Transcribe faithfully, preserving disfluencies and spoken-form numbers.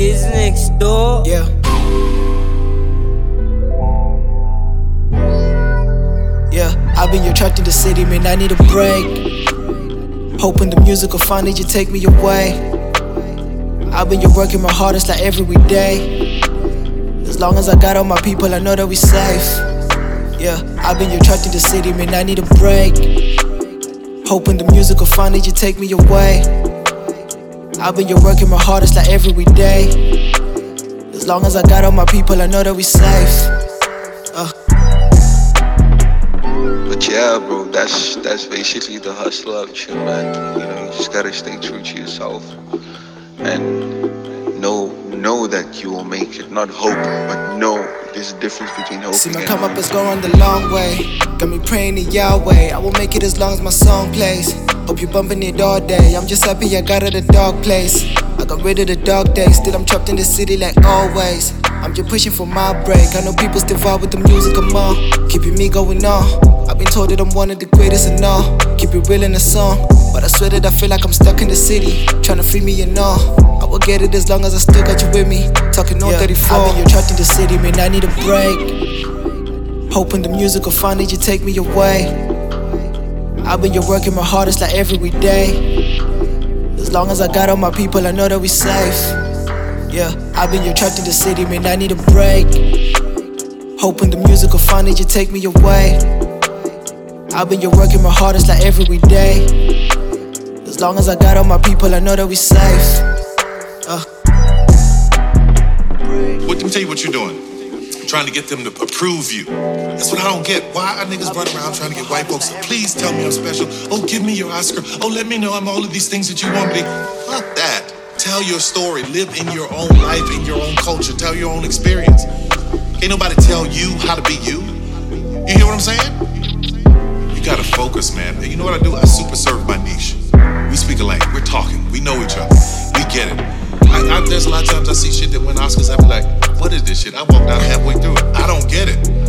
Kids next door. Yeah. Yeah, I've been your trapped in the city, man, I need a break. Hoping the music will finally just take me away. I've been your working my hardest like every day. As long as I got all my people, I know that we safe. Yeah, I've been your trapped in the city, man, I need a break. Hoping the music will finally just take me away. I've been your working my hardest like every day. As long as I got all my people, I know that we safe. Uh. But yeah, bro, that's that's basically the hustle of you, man. You know, you just gotta stay true to yourself and know know that you will make it. Not hope, but know there's a difference between hoping. See my and come up is going the long way. Got me praying to Yahweh. I will make it as long as my song plays. Hope you bumping it all day. I'm just happy I got out of the dark place. I got rid of the dark days. Still I'm trapped in the city like always. I'm just pushing for my break. I know people still vibe with the music I'm on, keeping me going on. I've been told that I'm one of the greatest and all. Keep it real in the song, but I swear that I feel like I'm stuck in the city, trying to free me and all. I will get it as long as I still got you with me. Talking on yeah, thirty-four. I've been your trapped in the city, man, I need a break. Hoping the music will finally just take me away. I've been your working my hardest like every day. As long as I got all my people, I know that we safe. Yeah, I've been your trapped in the city, man, I need a break. Hoping the music will finally just take me away. I've been your working my hardest like every day. As long as I got all my people, I know that we safe. Uh. What them tell you what you're doing? Trying to get them to approve you. That's what I don't get. Why are niggas running around trying to get white folks to please tell me I'm special? Oh, give me your Oscar. Oh, let me know I'm all of these things that you want me to be. Fuck that. Tell your story. Live in your own life, in your own culture. Tell your own experience. Ain't nobody tell you how to be you. You hear what I'm saying? You gotta focus, man. You know what I do? I super serve my niche. We speak a language. We're talking. We know each other. We get it. I, I, there's a lot of times I see shit that win Oscars. I be like, what is this shit? I walked out halfway through it. I don't get it.